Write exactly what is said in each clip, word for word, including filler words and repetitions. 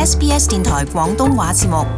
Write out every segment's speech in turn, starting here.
S B S 電台廣東話節目。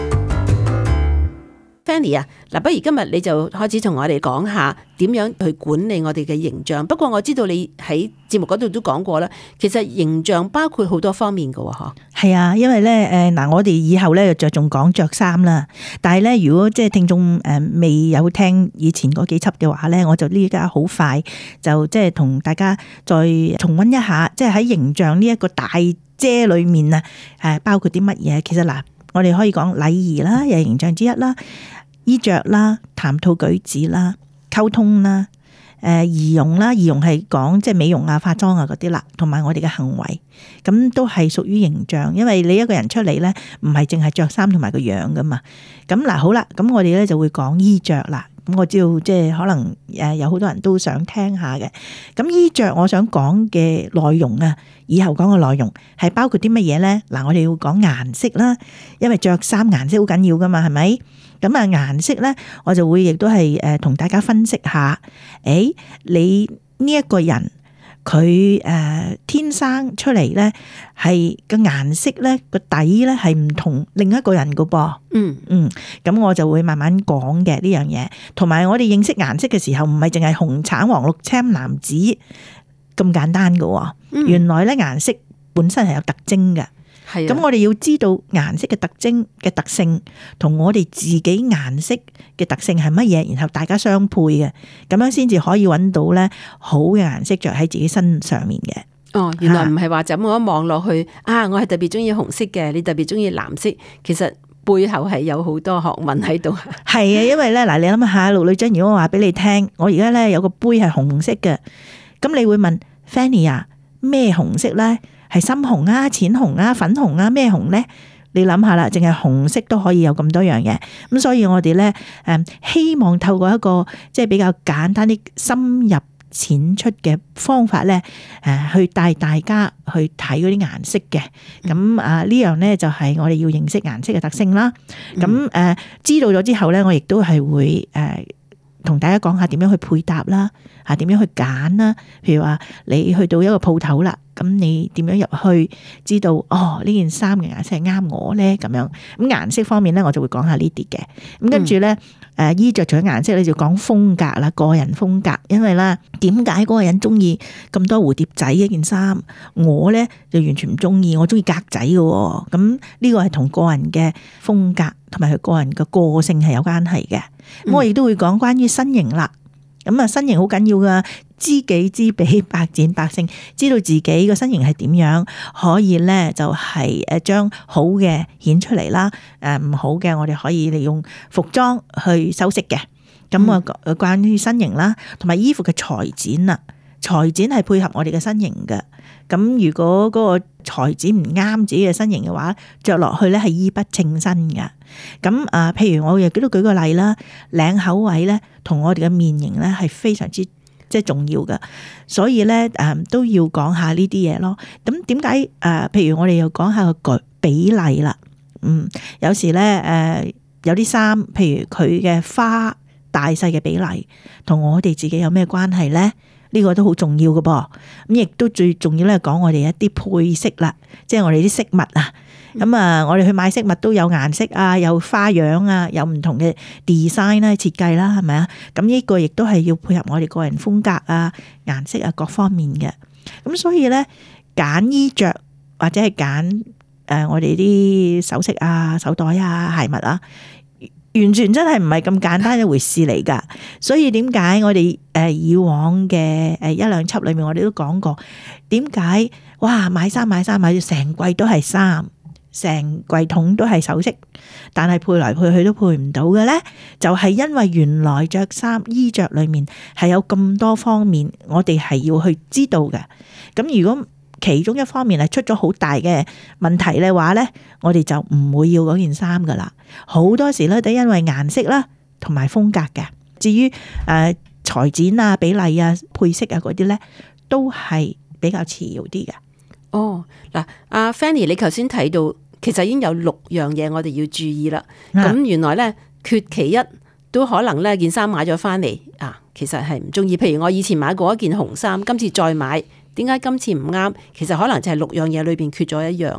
Fanny 啊，嗱，不如今日你就開始同我哋講下點樣去管理我哋嘅形象。不過我知道你喺節目嗰度都講過啦，其實形象包括好多方面㗎喎，嗬。 係啊，因為咧誒嗱，我哋以後咧着重講着衫啦。但係咧，如果即係聽眾誒未有聽以前嗰幾輯嘅話咧，我就呢家好快就即係同大家再重溫一下，即係喺形象呢一個大遮裏面啊，誒包括啲乜嘢？其實嗱，我哋可以講禮儀啦，又係形象之一啦。衣着啦、談吐舉止啦、溝通啦、誒儀容啦，儀容係講即係美容啊、化妝啊嗰啲啦，同埋我哋嘅行為，咁都係屬於形象。因為你一個人出嚟咧，唔係淨係着衫同埋個樣噶嘛。咁嗱好啦，咁我哋咧就會講衣着啦。咁我知道即係可能誒有好多人都想聽下嘅。咁衣着我想講嘅內容啊，以後講嘅內容係包括啲乜嘢咧？嗱，我哋要講顏色啦，因為着衫顏色好緊要噶嘛，係咪？咁啊，顏色咧，我就會亦都係誒同大家分析下，誒，你呢一個人佢誒天生出嚟咧係個顏色咧個底咧係唔同另一個人噶噃，嗯嗯，咁我就會慢慢講嘅呢樣嘢，同埋我哋認識顏色嘅時候，唔係淨係紅橙黃綠青藍紫咁簡單噶，嗯、原來咧顏色本身係有特徵嘅。咁我哋要知道顏色嘅特徵嘅特性，同我哋自己顏色嘅特性係乜嘢，然後大家相配嘅，咁樣先至可以揾到咧好嘅顏色着喺自己身上面嘅。 哦，原來唔係話就咁我一望落去啊，我係特別中意紅色嘅，你特別中意藍色，其實背後係有好多學問喺度。係啊，因為咧嗱，你諗下，陸女真，如果我話俾你聽，我而家咧有個杯係紅色嘅，咁你會問 Fanny 啊，咩紅色咧？係深紅啊、淺紅啊、粉紅啊，咩紅咧？你諗下啦，淨係紅色都可以有咁多樣嘢，咁所以我哋咧誒，希望透過一個即係比較簡單啲、深入淺出嘅方法咧，誒，去帶大家去睇嗰啲顏色嘅。咁啊，呢樣咧就係我哋要認識顏色嘅特性啦。咁誒、嗯，知道咗之後咧，我亦都係會誒同大家講下點樣去配搭啦，吓點樣去揀啦。譬如話你去到一個鋪頭啦。咁你點樣入去知道哦？呢件衫嘅顏色係啱我咧咁樣。咁顏色方面咧，我就會講下呢啲嘅。咁跟住咧，誒、嗯、衣着除咗顏色咧，就講風格啦，個人風格。因為咧，點解嗰個人中意咁多蝴蝶仔一件衫，我咧就完全唔中意，我中意格仔嘅。咁呢個係同個人嘅風格同埋佢個人嘅個性係有關係嘅。咁、嗯、我亦都會講關於身形啦。咁啊，身形好緊要噶，知己知彼，百戰百勝。知道自己個身形係點樣，可以咧就係誒將好嘅顯出嚟啦，誒唔好嘅我哋可以利用服裝去修飾嘅。咁啊，關於身形啦，同埋衣服嘅裁剪啦，裁剪係配合我哋嘅身形嘅。咁如果嗰個裁剪唔啱自己嘅身形嘅話，着落去咧係衣不稱身嘅。咁啊，譬如我亦都舉個例啦，領口位咧同我哋嘅面型咧係非常之即係重要嘅，所以咧誒都要講下呢啲嘢咯。咁點解誒？譬如我哋又講下個比例啦。嗯，有時咧誒有啲衫，譬如佢嘅花大細嘅比例，同我哋自己有咩關係咧？呢個都好重要嘅噃。咁亦都最重要咧，講我哋一啲配飾啦，即係我哋啲飾物啊。咁啊，我哋去買飾物都有顏色啊，有花樣啊，有唔同嘅 design 啦、設計啦，係咪啊？咁呢個亦都係要配合我哋個人風格啊、顏色啊各方面嘅。咁所以咧，揀衣着或者係揀誒我哋啲首飾啊、手袋啊、鞋襪啊，完全真係唔係咁簡單一回事嚟噶。所以點解我哋誒以往嘅誒一兩輯裏面，我哋都講過，點解哇買衫買衫買到成櫃都係衫，成櫃桶都係首飾，但係配來配去都配唔到嘅咧，就係因為原來着衫衣着裏面係有咁多方面，我哋係要去知道嘅。咁如果其中一方面係出咗好大嘅問題嘅話咧，我哋就唔會要嗰件衫噶啦。好多時咧都因為顏色啦同埋風格嘅。至於誒裁剪啊、比例啊、配飾啊嗰啲咧，都係比較次要啲嘅。 哦，嗱，阿 Fanny，你頭先睇到其實已經有六樣嘢我哋要注意啦。咁、啊、原來咧缺其一都可能咧件衫買咗翻嚟啊，其實係唔中意。譬如我以前買過一件紅衫，今次再買，點解今次唔啱？其實可能就係六樣嘢裏邊缺咗一樣啦。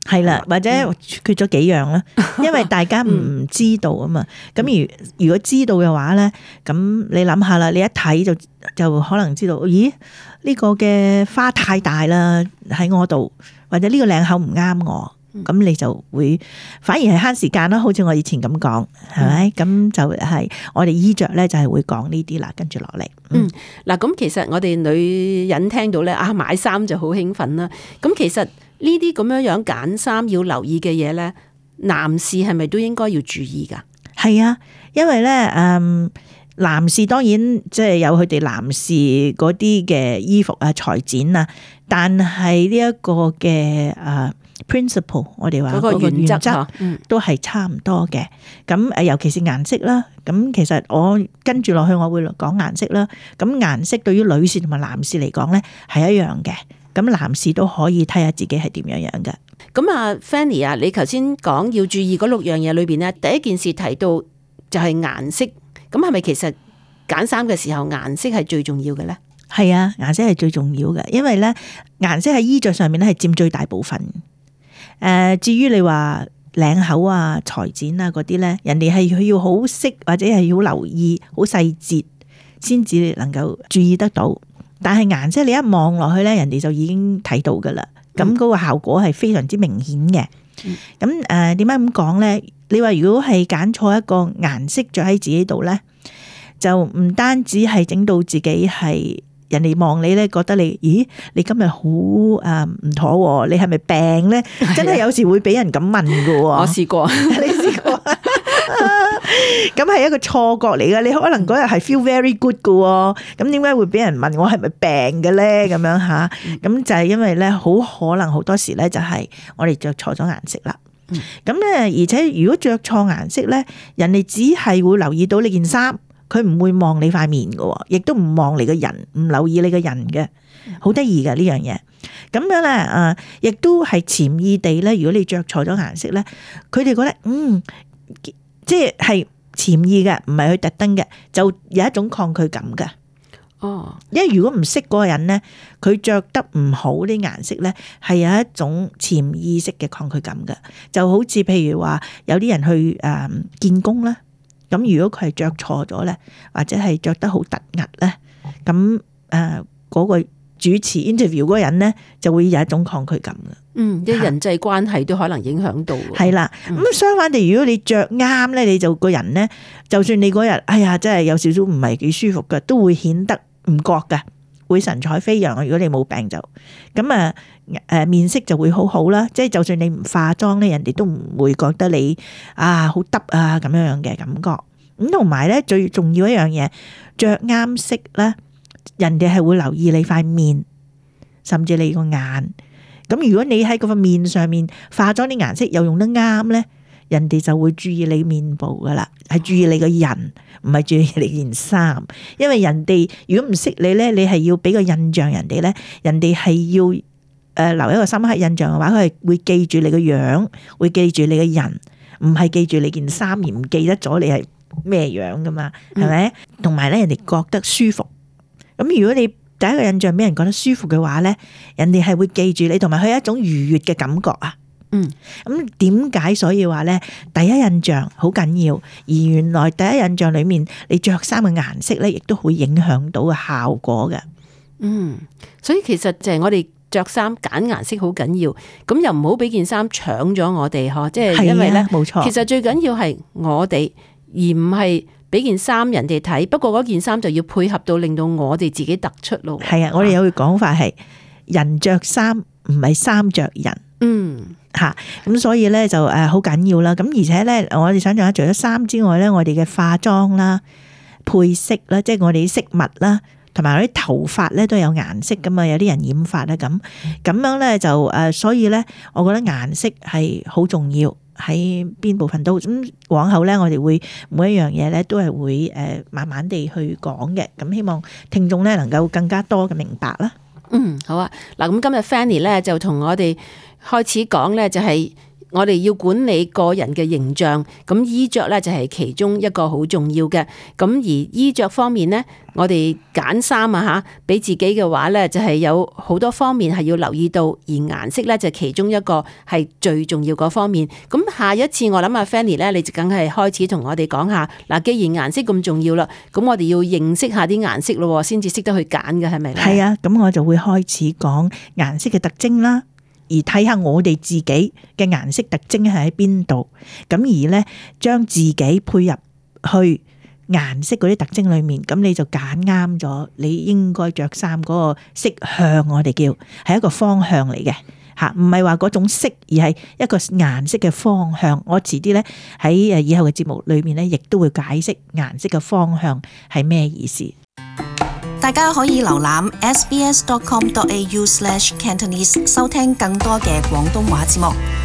係啦，或者缺咗幾樣啦，因為大家唔知道啊嘛。咁如如果知道嘅話咧，咁你諗下啦，你一睇就就可能知道，咦？呢個嘅花太大啦喺我度，或者呢個領口唔啱我，咁你就會反而係慳時間啦。好似我以前咁講，係咪？咁就係我哋衣着咧，就係會講呢啲啦。跟住落嚟， 嗯，嗱，咁其實我哋女人聽到咧啊，買衫就好興奮啦。咁其實呢啲咁樣樣揀衫要留意嘅嘢咧，男士係咪都應該要注意噶？係啊，因為咧，嗯。男士當然即係有佢哋男士嗰啲嘅衣服啊、裁剪啊，但係呢一個嘅誒 principle， 我哋話嗰個原則都係差唔多嘅。咁誒，尤其是顏色啦。咁其實我跟住落去，我會講顏色啦。咁顏色對於女士同埋男士嚟講咧係一樣嘅。咁男士都可以睇下自己係點樣樣嘅。 咁啊 Fanny 啊，你頭先講要注意嗰六樣嘢裏邊咧，第一件事提到就係顏色。咁係咪其實揀衫嘅時候顏色係最重要嘅咧？ 係啊，顏色係最重要嘅，因為咧顏色喺衣着上面咧係佔最大部分。誒、呃，至於你話領口啊、裁剪啊嗰啲咧，人哋係佢要好識或者係要留意好細節，先至能夠注意得到。但係顏色你一望落去咧，人哋就已經睇到噶啦。咁嗰個效果係非常之明顯嘅。咁誒、嗯，點解咁講咧？你話如果係揀錯一個顏色着喺自己度咧，就唔單止係整到自己係人哋望你咧，覺得你，咦，你今日好誒唔妥，你係咪病咧？真係有時會俾人咁問噶。 我試過， 你試過？咁係一個錯覺嚟噶，你可能嗰日係 feel very good 噶，咁點解會俾人問我係咪病嘅咧？咁樣吓，咁就係因為咧，好可能好多時咧就係我哋着錯咗顏色啦。咁咧，而且如果着錯顏色咧，人哋只係會留意到你件衫，佢唔會望你塊面嘅，亦都唔望你個人，唔留意你個人嘅，好得意嘅呢樣嘢。咁樣咧，誒，亦都係潛意地咧，如果你着錯咗顏色咧，佢哋覺得嗯，即係潛意嘅，唔係佢特登嘅，就有一種抗拒感嘅。哦，因為如果唔識嗰個人咧，佢着得唔好啲顏色咧，係有一種潛意識嘅抗拒感嘅。就好似譬如話，有啲人去誒見工啦，咁如果佢係着錯咗咧，或者係着得好突兀咧，咁誒嗰個主持 interview 嗰個人咧，就會有一種抗拒感嘅。嗯，啲人際關係都可能影響到。係啦，咁、嗯、相反地，如果你着啱咧，你就個人咧，就算你嗰日哎呀真係有少少唔係幾舒服嘅，都會顯得唔覺㗎，會神采飛揚。如果你冇病就咁啊，誒面色就會好好啦。即係就算你唔化妝咧，人哋都唔會覺得你啊好耷啊咁樣樣嘅感覺。咁同埋咧，最重要一樣嘢，着啱色咧，人哋係會留意你塊面，甚至你個眼。咁如果你喺嗰個面上面化妝啲顏色又用得啱咧，人哋就會注意你面部噶啦，係注意你個人，唔係注意你件衫。因為人哋如果唔識你咧，你係要俾個印象人哋咧，人哋係要誒留一個深刻印象嘅話，佢係會記住你個樣，會記住你個人，唔係記住你件衫而唔記得咗你係咩樣噶嘛，係咪？同埋咧，人哋覺得舒服。咁如果你第一個印象俾人覺得舒服嘅話咧，人哋係會記住你，同埋佢有一種愉悅嘅感覺啊。嗯，咁點解所以話咧，第一印象好緊要，而原來第一印象裏面你着衫嘅顏色咧，亦都會影響到個效果嘅。嗯，所以其實就係我哋着衫揀顏色好緊要，咁又唔好俾件衫搶咗我哋嗬，即係因為咧，冇錯，其實最緊要係我哋，而唔係俾件衫人哋睇。不過嗰件衫就要配合到令到我哋自己突出咯。係啊，我哋有句講法係人着衫唔係衫着人。嗯，吓，咁所以咧就誒好緊要啦。咁而且咧，我哋想象下，除咗衫之外咧，我哋嘅化妝啦、配飾啦，即係我哋啲飾物啦，同埋我啲頭髮咧都有顏色噶嘛。有啲人染髮咧咁，咁樣咧就誒，所以咧，我覺得顏色係好重要，喺邊部分都咁。往後咧，我哋會每一樣嘢咧都係會誒慢慢地去講嘅。咁希望聽眾咧能夠更加多嘅明白啦。嗯，好啊。嗱，咁今日 Fanny 咧就同我哋開始講咧，就係我哋要管理個人嘅形象，咁衣着咧就係其中一個好重要嘅。咁而衣着方面咧，我哋揀衫啊吓，俾自己嘅話咧，就係有好多方面係要留意到，而顏色咧就其中一個係最重要嗰方面。咁下一次我諗阿 Fanny 咧，你就梗係開始同我哋講下，嗱，既然顏色咁重要啦，咁我哋要認識下啲顏色咯，先至識得去揀嘅，係咪咧？係啊，咁我就會開始講顏色嘅特徵啦。而睇下我哋自己嘅顏色特徵係喺邊度，咁而咧將自己配入去顏色嗰啲特徵裏面，咁你就揀啱咗你應該着衫嗰個色向，我哋叫係一個方向嚟嘅吓，唔係話嗰種色，而係一個顏色嘅方向。我遲啲咧喺誒以後嘅節目裏面咧，亦都會解釋顏色嘅方向係咩意思。 大家可以瀏覽 s b s dot com dot a u slash cantonese 收聽更多嘅廣東話節目。